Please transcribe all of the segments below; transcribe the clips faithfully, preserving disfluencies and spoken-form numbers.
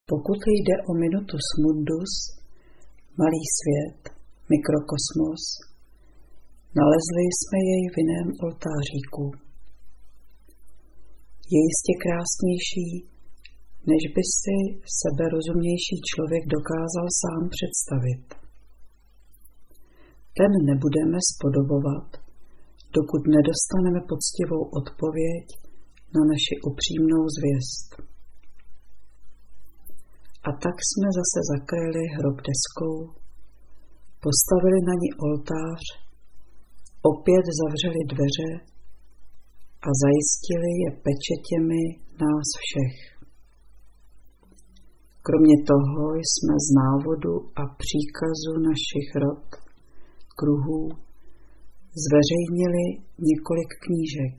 Pokud jde o minutus mundus, malý svět, mikrokosmos, nalezli jsme jej v jiném oltáříku. Je jistě krásnější, než by si seberozumnější člověk dokázal sám představit. Ten nebudeme spodobovat, dokud nedostaneme poctivou odpověď na naši upřímnou zvěst. A tak jsme zase zakryli hrob deskou, postavili na ní oltář, opět zavřeli dveře a zajistili je pečetěmi nás všech. Kromě toho jsme z návodu a příkazu našich rod, kruhů, zveřejnili několik knížek.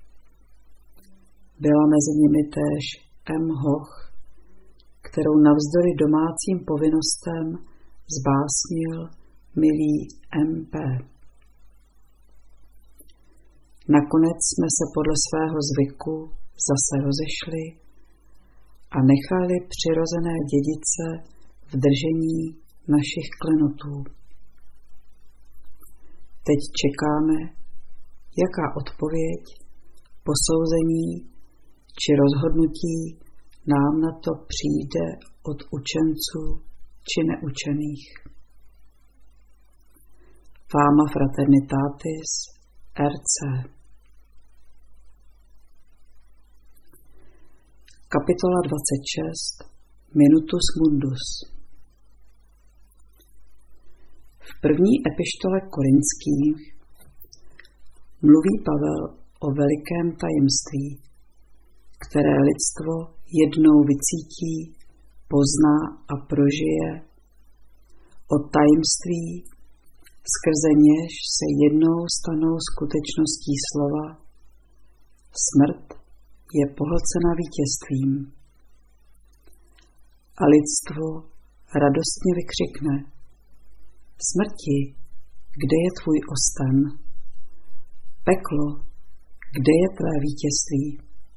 Byla mezi nimi též M. Hoch, kterou navzdory domácím povinnostem zbásnil milý M P Nakonec jsme se podle svého zvyku zase rozešli a nechali přirozené dědice v držení našich klenotů. Teď čekáme, jaká odpověď, posouzení či rozhodnutí nám na to přijde od učenců či neučených. Fama Fraternitatis R C. Kapitola dvacet šest. Minutus mundus. V první epištole Korinských mluví Pavel o velikém tajemství, které lidstvo jednou vycítí, pozná a prožije, o tajemství, skrze něž se jednou stanou skutečností slova: smrt je pohlcena vítězstvím. A lidstvo radostně vykřikne: smrti, kde je tvůj osten? Peklo, kde je tvé vítězství?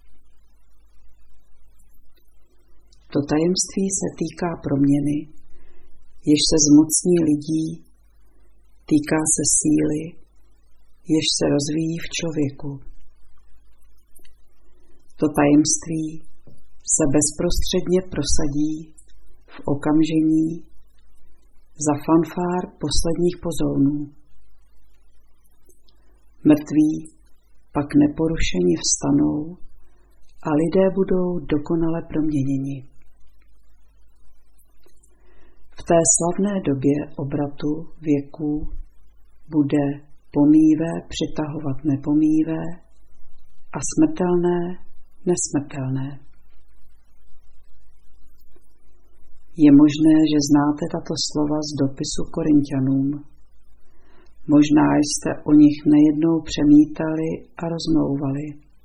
To tajemství se týká proměny, jež se zmocní lidí, týká se síly, jež se rozvíjí v člověku. To tajemství se bezprostředně prosadí v okamžení za fanfár posledních pozounů. Mrtví pak neporušeně vstanou a lidé budou dokonale proměněni. V té slavné době obratu věků bude pomíjivé přitahovat nepomíjivé a smrtelné nesmrtelné. Je možné, že znáte tato slova z dopisu Korinťanům. Možná jste o nich nejednou přemítali a rozmlouvali.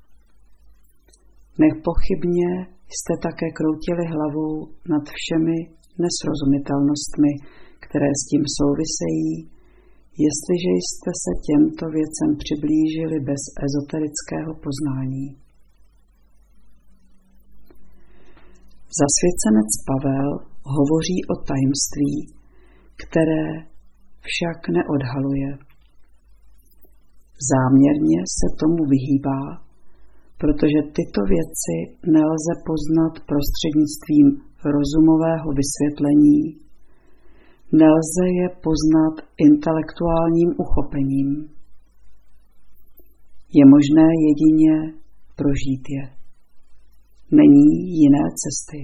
Nepochybně jste také kroutili hlavou nad všemi nesrozumitelnostmi, které s tím souvisejí, jestliže jste se těmto věcem přiblížili bez ezoterického poznání. Zasvěcenec Pavel hovoří o tajemství, které však neodhaluje. Záměrně se tomu vyhýbá, protože tyto věci nelze poznat prostřednictvím rozumového vysvětlení, nelze je poznat intelektuálním uchopením. Je možné jedině prožít je. Není jiné cesty.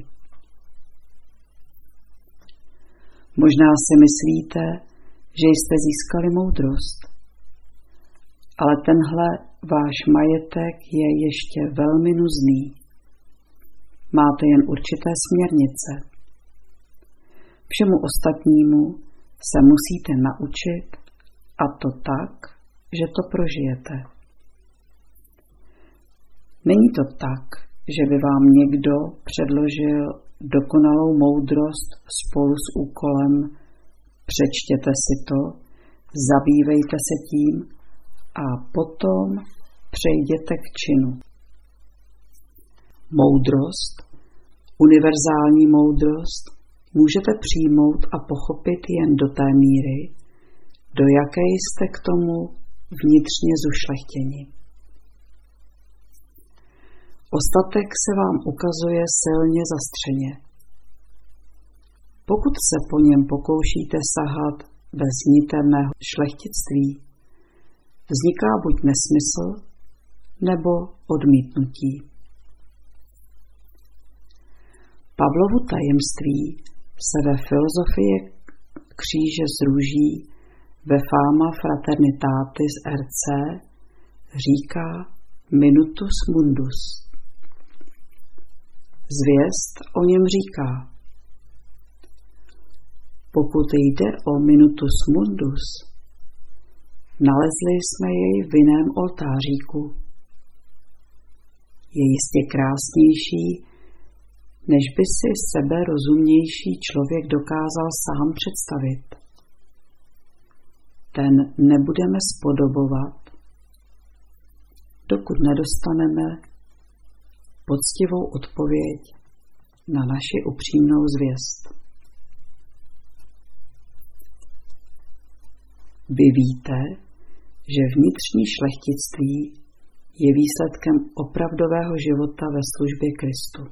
Možná si myslíte, že jste získali moudrost, ale tenhle váš majetek je ještě velmi nuzný. Máte jen určité směrnice. Všemu ostatnímu se musíte naučit, a to tak, že to prožijete. Není to tak, že by vám někdo předložil dokonalou moudrost spolu s úkolem: přečtěte si to, zabývejte se tím a potom přejděte k činu. Moudrost Univerzální moudrost můžete přijmout a pochopit jen do té míry, do jaké jste k tomu vnitřně zušlechtěni. Ostatek se vám ukazuje silně zastřeně. Pokud se po něm pokoušíte sahat bez niterného šlechtictví, vzniká buď nesmysl, nebo odmítnutí. Pavlovo tajemství se ve filozofii kříže z růží ve Fama Fraternitatis R C říká minutus mundus. Zvěst o něm říká: pokud jde o minutus mundus, nalezli jsme jej v jiném oltáříku. Je jistě krásnější, než by si sebe rozumnější člověk dokázal sám představit. Ten nebudeme spodobovat, dokud nedostaneme poctivou odpověď na naši upřímnou zvěst. Vy víte, že vnitřní šlechtictví je výsledkem opravdového života ve službě Kristu.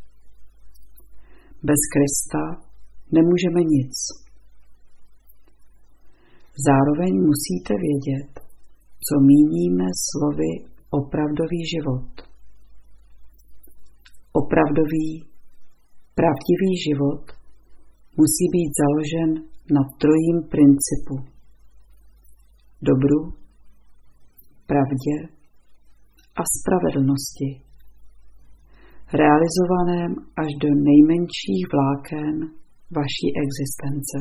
Bez Krista nemůžeme nic. Zároveň musíte vědět, co míníme slovy opravdový život. Opravdový, pravdivý život musí být založen na trojím principu: dobru, pravdě a spravedlnosti, realizovaném až do nejmenších vláken vaší existence.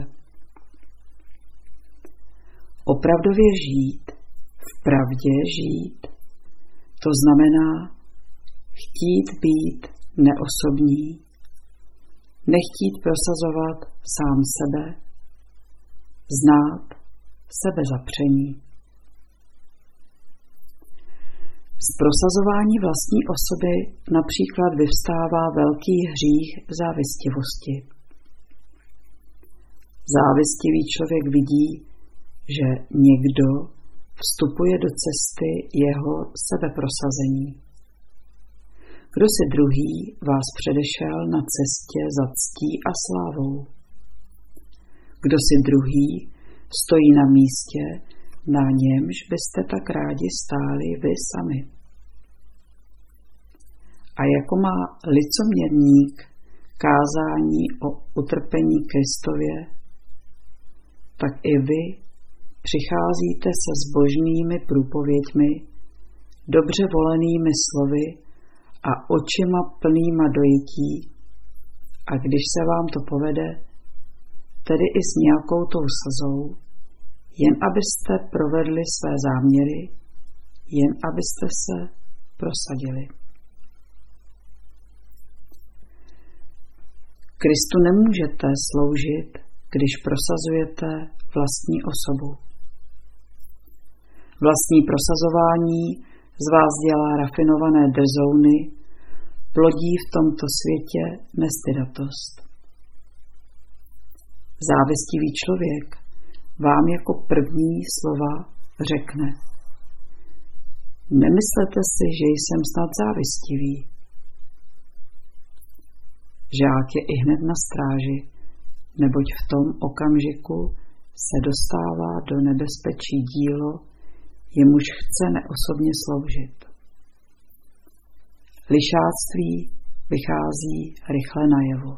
Opravdově žít, v pravdě žít, to znamená chtít být neosobní, nechtít prosazovat sám sebe, znát sebezapření. Z prosazování vlastní osoby například vyvstává velký hřích závistivosti. Závistivý člověk vidí, že někdo vstupuje do cesty jeho sebeprosazení. Kdo si druhý vás předešel na cestě za ctí a slávou? Kdo si druhý stojí na místě, na němž byste tak rádi stáli vy sami? A jako má licoměrník kázání o utrpení Kristově, tak i vy přicházíte se zbožnými průpověďmi, dobře volenými slovy a očima plnýma dojetí, a když se vám to povede, tedy i s nějakou tou slzou, jen abyste provedli své záměry, jen abyste se prosadili. Kristu nemůžete sloužit, když prosazujete vlastní osobu. Vlastní prosazování z vás dělá rafinované drzouny, plodí v tomto světě nestydatost. Závistivý člověk vám jako první slova řekne: nemyslete si, že jsem snad závistivý. Žák je ihned na stráži, neboť v tom okamžiku se dostává do nebezpečí dílo, jemuž chce neosobně sloužit. Lišáctví vychází rychle najevo.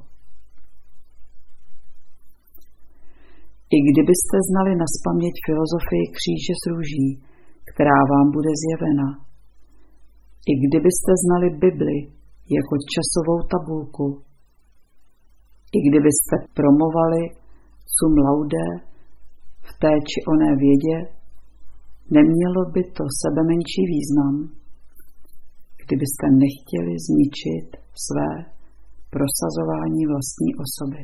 I kdybyste znali nazpaměť filozofii kříže z růží, která vám bude zjevena, i kdybyste znali Bibli jako časovou tabulku, i kdybyste promovali cum laude v té či oné vědě, nemělo by to sebemenší význam, kdybyste nechtěli zničit své prosazování vlastní osoby.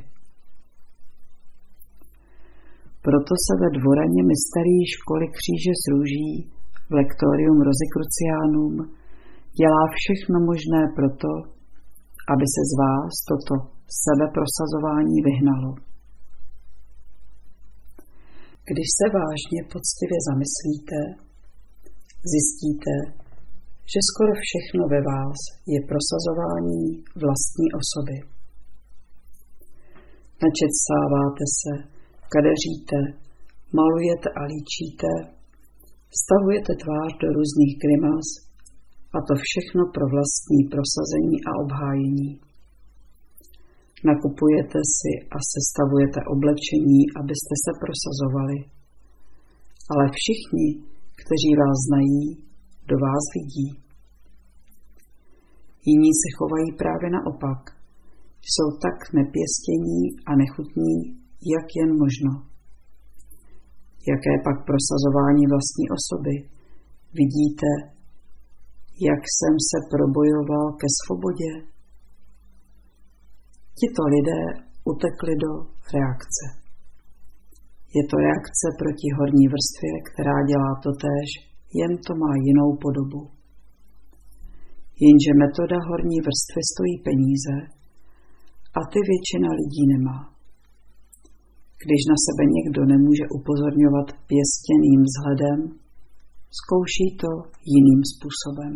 Proto se ve dvoraně mysterií školy kříže z růží v Lectorium Rosicrucianum dělá všechno možné proto, aby se z vás toto sebeprosazování vyhnalo. Když se vážně poctivě zamyslíte, zjistíte, že skoro všechno ve vás je prosazování vlastní osoby. Načetsáváte se, kadeříte, malujete a líčíte, stavujete tvář do různých grimas, a to všechno pro vlastní prosazení a obhájení. Nakupujete si a sestavujete oblečení, abyste se prosazovali. Ale všichni, kteří vás znají, do vás vidí. Jiní se chovají právě naopak. Jsou tak nepěstění a nechutní, jak jen možno. Jaké pak prosazování vlastní osoby? Vidíte, jak jsem se probojoval ke svobodě? Tito lidé utekli do reakce. Je to reakce proti horní vrstvě, která dělá totéž, jen to má jinou podobu. Jenže metoda horní vrstvy stojí peníze a ty většina lidí nemá. Když na sebe někdo nemůže upozorňovat pěstěným vzhledem, zkouší to jiným způsobem.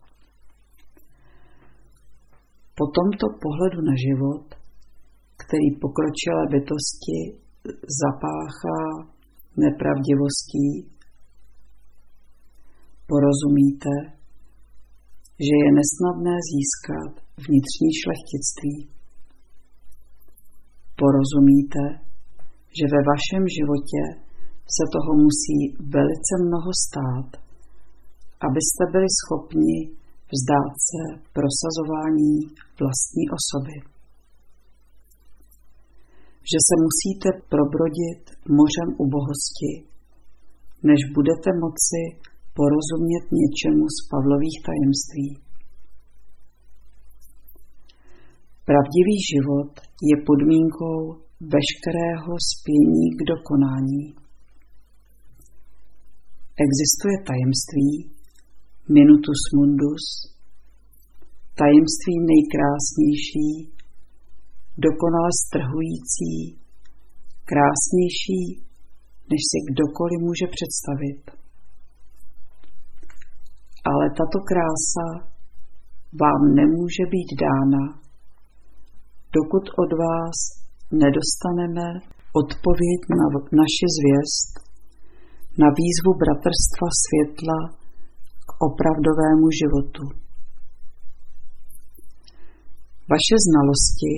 Po tomto pohledu na život, který pokročilé bytosti zapáchá nepravdivostí, porozumíte, že je nesnadné získat vnitřní šlechtictví. Porozumíte, že ve vašem životě se toho musí velice mnoho stát, abyste byli schopni vzdát se prosazování vlastní osoby. Že se musíte probrodit mořem ubohosti, než budete moci porozumět něčemu z Pavlových tajemství. Pravdivý život je podmínkou veškerého spění k dokonání. Existuje tajemství, minutus mundus, tajemství nejkrásnější, dokonale strhující, krásnější, než si kdokoliv může představit. Ale tato krása vám nemůže být dána, dokud od vás nedostaneme odpověď na naši zvěst, na výzvu bratrstva světla k opravdovému životu. Vaše znalosti,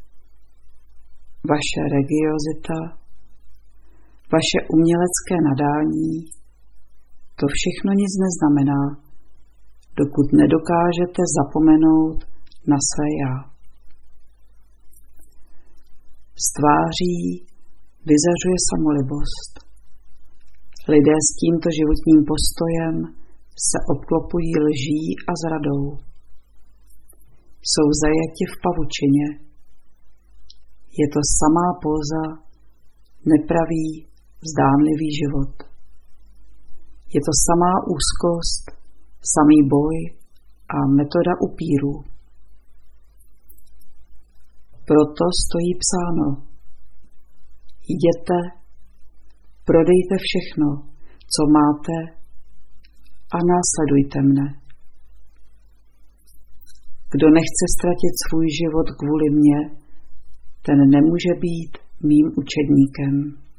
vaše religiozita, vaše umělecké nadání, to všechno nic neznamená, dokud nedokážete zapomenout na své já. Z tváří vyzařuje samolibost. Lidé s tímto životním postojem se obklopují lží a zradou. Jsou zajati v pavučině. Je to samá póza, nepravý, zdánlivý život. Je to samá úzkost, samý boj a metoda upíru. Proto stojí psáno: jděte, prodejte všechno, co máte, a následujte mne. Kdo nechce ztratit svůj život kvůli mně, ten nemůže být mým učedníkem.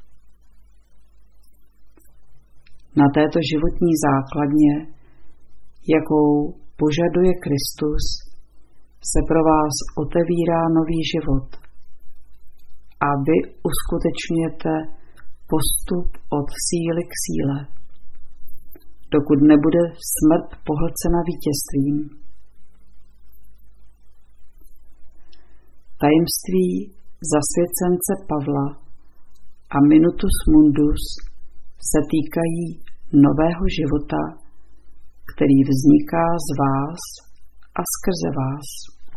Na této životní základně, jakou požaduje Kristus, se pro vás otevírá nový život a vy uskutečňujete postup od síly k síle, dokud nebude smrt pohlcena vítězstvím. Tajemství zasvěcence Pavla a minutus mundus se týkají nového života, který vzniká z vás a skrze vás.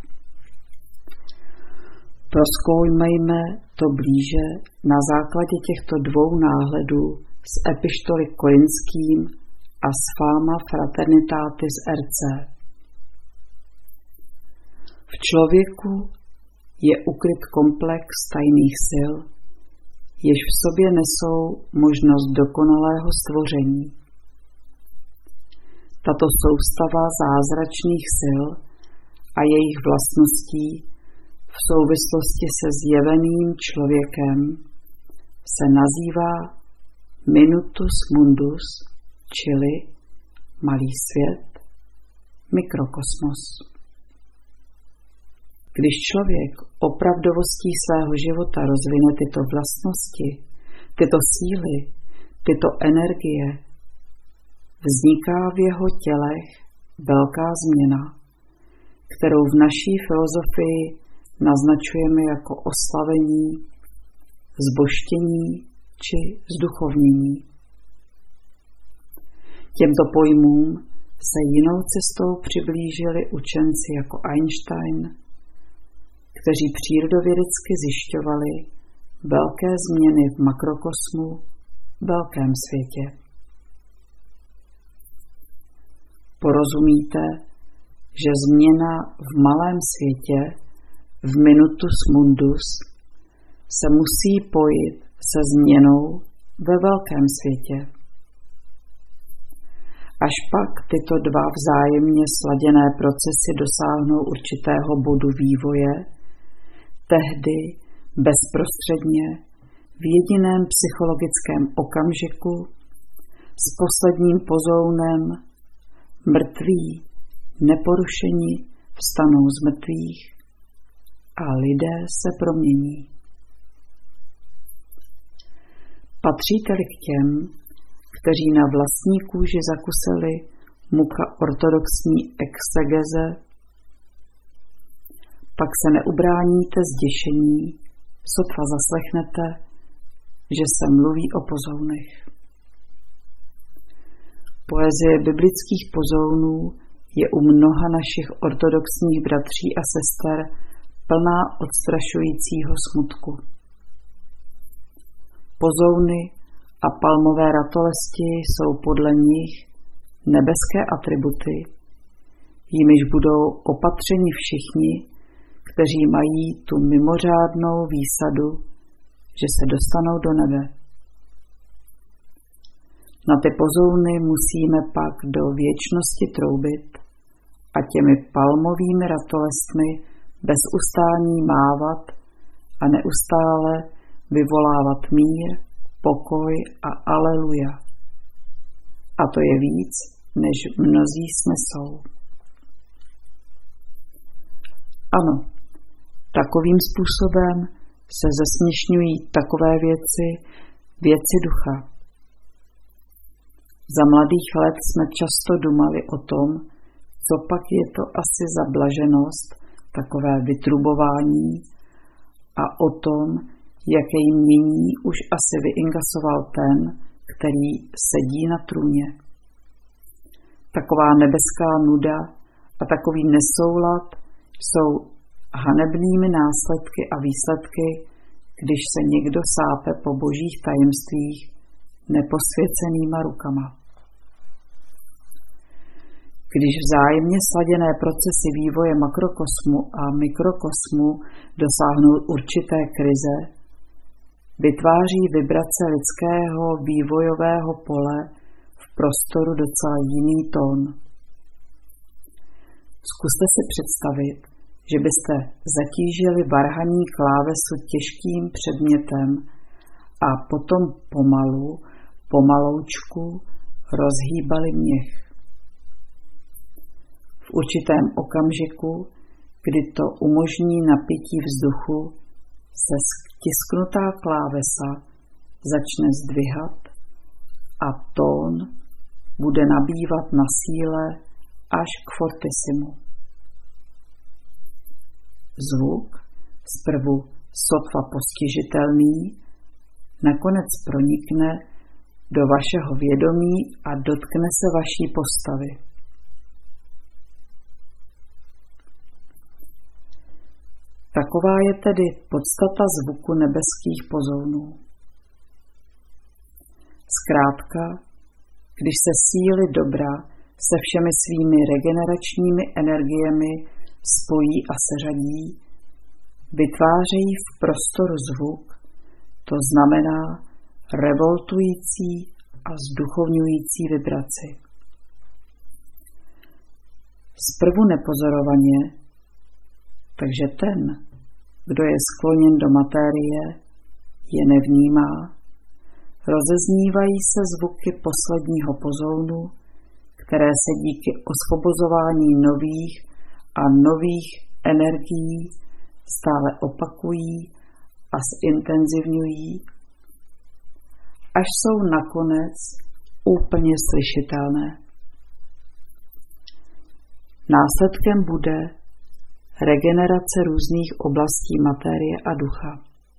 Prozkoumejme to blíže na základě těchto dvou náhledů z epištoly Korinským a z Fama Fraternitatis R C. V člověku je ukryt komplex tajných sil, jež v sobě nesou možnost dokonalého stvoření. Tato soustava zázračných sil a jejich vlastností v souvislosti se zjeveným člověkem se nazývá minutus mundus, čili malý svět, mikrokosmos. Když člověk opravdovostí svého života rozvine tyto vlastnosti, tyto síly, tyto energie, vzniká v jeho tělech velká změna, kterou v naší filozofii naznačujeme jako oslavení, zbožtění či zduchovnění. Těmto pojmům se jinou cestou přiblížili učenci jako Einstein, kteří přírodovědecky zjišťovali velké změny v makrokosmu, velkém světě. Porozumíte, že změna v malém světě, v minutus mundus, se musí pojit se změnou ve velkém světě. Až pak tyto dva vzájemně sladěné procesy dosáhnou určitého bodu vývoje, tehdy bezprostředně v jediném psychologickém okamžiku s posledním pozounem mrtví neporušení vstanou z mrtvých a lidé se promění. Patříte-li k těm, kteří na vlastní kůži zakusili muka ortodoxní exegeze, pak se neubráníte zděšení, sotva zaslechnete, že se mluví o pozounech. Poezie biblických pozounů je u mnoha našich ortodoxních bratří a sester plná odstrašujícího smutku. Pozouny a palmové ratolesti jsou podle nich nebeské atributy, jimiž budou opatřeni všichni, kteří mají tu mimořádnou výsadu, že se dostanou do nebe. Na ty pozouny musíme pak do věčnosti troubit a těmi palmovými ratolestmi bez ustání mávat a neustále vyvolávat mír, pokoj a aleluja. A to je víc, než mnozí snesou. Ano, takovým způsobem se zesměšňují takové věci, věci ducha. Za mladých let jsme často dumali o tom, co pak je to asi za blaženost, takové vytrubování, a o tom, jaké jmění už asi vyinkasoval ten, který sedí na trůně. Taková nebeská nuda a takový nesoulad jsou hanebnými následky a výsledky, když se někdo sápe po božích tajemstvích neposvěcenýma rukama. Když vzájemně sladěné procesy vývoje makrokosmu a mikrokosmu dosáhnou určité krize, vytváří vibrace lidského vývojového pole v prostoru docela jiný tón. Zkuste si představit, že byste zatížili varhaní klávesu těžkým předmětem a potom pomalu, pomaloučku rozhýbali měch. V určitém okamžiku, kdy to umožní napití vzduchu, se stisknutá klávesa začne zdvihat a tón bude nabývat na síle až k fortisimu. Zvuk, zprvu sotva postižitelný, nakonec pronikne do vašeho vědomí a dotkne se vaší postavy. Taková je tedy podstata zvuku nebeských pozounů. Zkrátka, když se síly dobra se všemi svými regeneračními energiemi spojí a seřadí, vytvářejí v prostoru zvuk, to znamená revoltující a zduchovňující vibraci. Zprvu nepozorovaně, takže ten, kdo je skloněn do matérie, je nevnímá, rozeznívají se zvuky posledního pozounu, které se díky osvobozování nových a nových energií stále opakují a zintenzivňují, až jsou nakonec úplně slyšitelné. Následkem bude regenerace různých oblastí materie a ducha.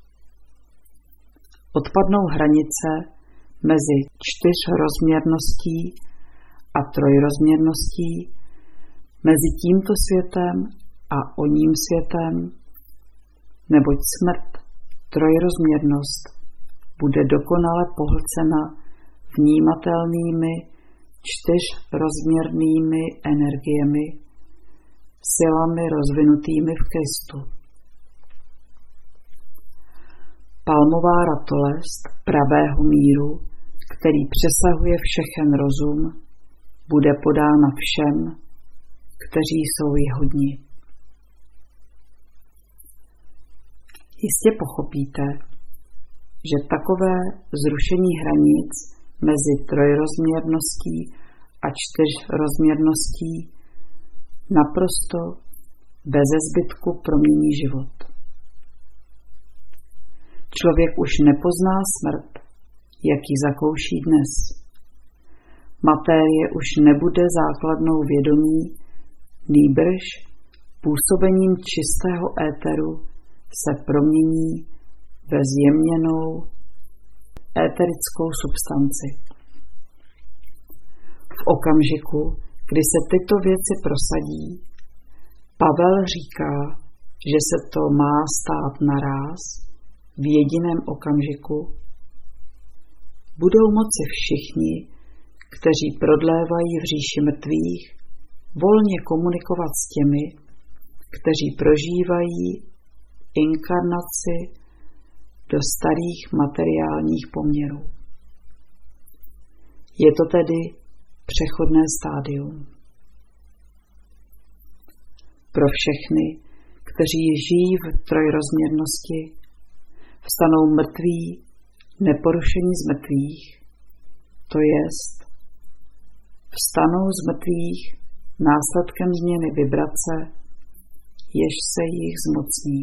Odpadnou hranice mezi čtyřrozměrností a trojrozměrností, mezi tímto světem a oním světem, neboť smrt, trojrozměrnost, bude dokonale pohlcena vnímatelnými čtyřrozměrnými energiemi, silami rozvinutými v Kristu. Palmová ratolest pravého míru, který přesahuje všechen rozum, bude podána všem, kteří jsou jí hodni. Jistě pochopíte, že takové zrušení hranic mezi trojrozměrností a čtyřrozměrností naprosto beze zbytku promění život. Člověk už nepozná smrt, jak ji zakouší dnes. Matérie už nebude základnou vědomí, nýbrž působením čistého éteru se promění ve zjemněnou éterickou substanci. V okamžiku, kdy se tyto věci prosadí, Pavel říká, že se to má stát naráz, v jediném okamžiku, budou moci všichni, kteří prodlévají v říši mrtvých, volně komunikovat s těmi, kteří prožívají inkarnaci do starých materiálních poměrů. Je to tedy přechodné stádium. Pro všechny, kteří žijí v trojrozměrnosti, vstanou mrtví, neporušení z mrtvých, to jest, vstanou z mrtvých následkem změny vibrace, jež se jich zmocní.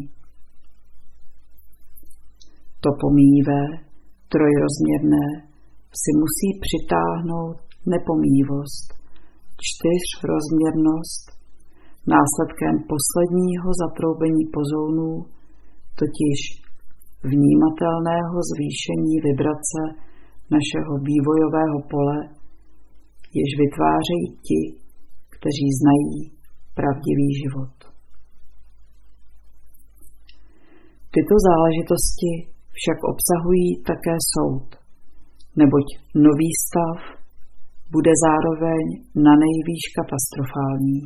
To pomíjivé, trojrozměrné, si musí přitáhnout nepomíjivost, čtyřrozměrnost, následkem posledního zatroubení pozounů, totiž vnímatelného zvýšení vibrace našeho vývojového pole, jež vytvářejí ti, kteří znají pravdivý život. Tyto záležitosti však obsahují také soud, neboť nový stav bude zároveň na nejvýš katastrofální.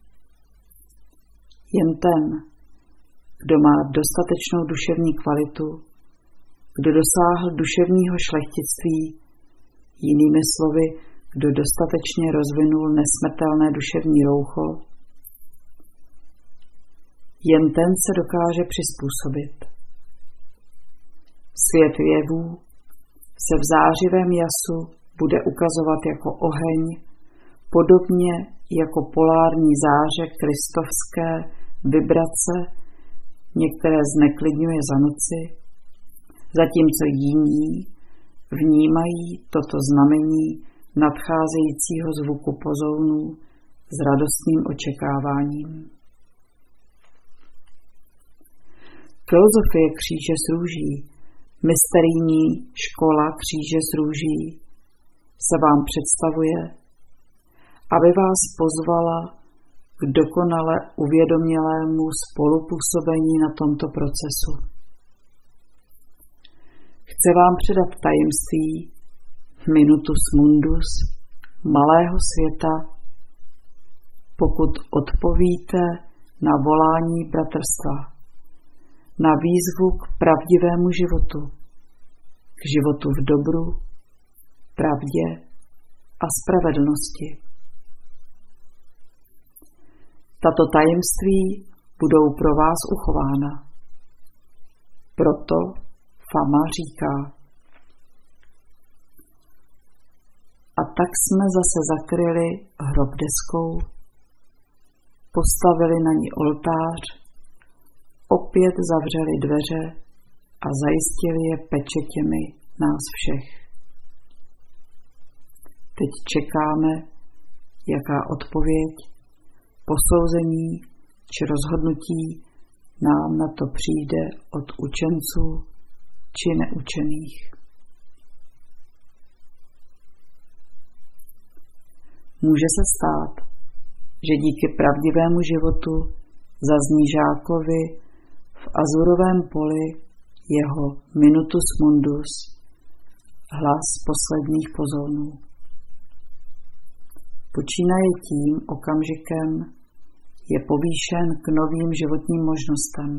Jen ten, kdo má dostatečnou duševní kvalitu, kdo dosáhl duševního šlechtictví, jinými slovy, kdo dostatečně rozvinul nesmrtelné duševní roucho, jen ten se dokáže přizpůsobit. Svět jevů se v zářivém jasu bude ukazovat jako oheň, podobně jako polární záře kristovské vibrace, některé zneklidňuje za noci, zatímco jiní vnímají toto znamení nadcházejícího zvuku pozounů s radostným očekáváním. Filozofie kříže s růží, mysterijní škola kříže s růží se vám představuje, aby vás pozvala k dokonale uvědomělému spolupůsobení na tomto procesu. Chce vám předat tajemství minutus mundus malého světa, pokud odpovíte na volání bratrstva, na výzvu k pravdivému životu, k životu v dobru, pravdě a spravedlnosti. Tato tajemství budou pro vás uchována. Proto Fama říká: a tak jsme zase zakryli hrob deskou, postavili na ní oltář, opět zavřeli dveře a zajistili je pečetěmi nás všech. Teď čekáme, jaká odpověď, posouzení či rozhodnutí nám na to přijde od učenců či neučených. Může se stát, že díky pravdivému životu zazní žákovi v azurovém poli jeho minutus mundus, hlas posledních pozónů. Počínaje tím okamžikem je povýšen k novým životním možnostem.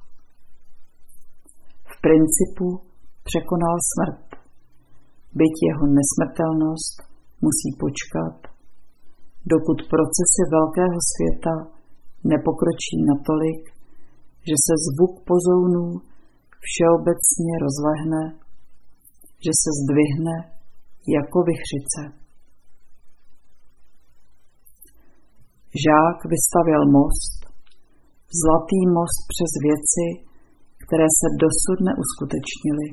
V principu překonal smrt, byť jeho nesmrtelnost musí počkat, dokud procesy velkého světa nepokročí natolik, že se zvuk pozounů všeobecně rozlehne, že se zdvihne jako vichřice. Žák vystavěl most, zlatý most přes věci, které se dosud neuskutečnily.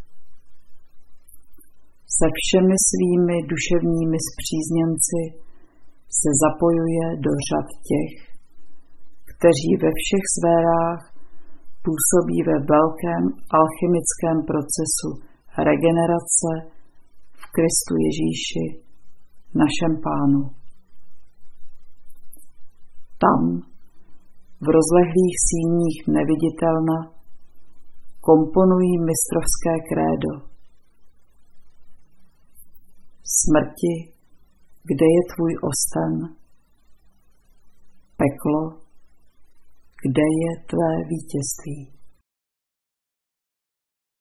Se všemi svými duševními spřízněnci se zapojuje do řad těch, kteří ve všech sférách působí ve velkém alchymickém procesu regenerace v Kristu Ježíši, našem Pánu. Tam, v rozlehlých síních neviditelna, komponují mistrovské krédo. Smrti, kde je tvůj osten? Peklo, kde je tvé vítězství?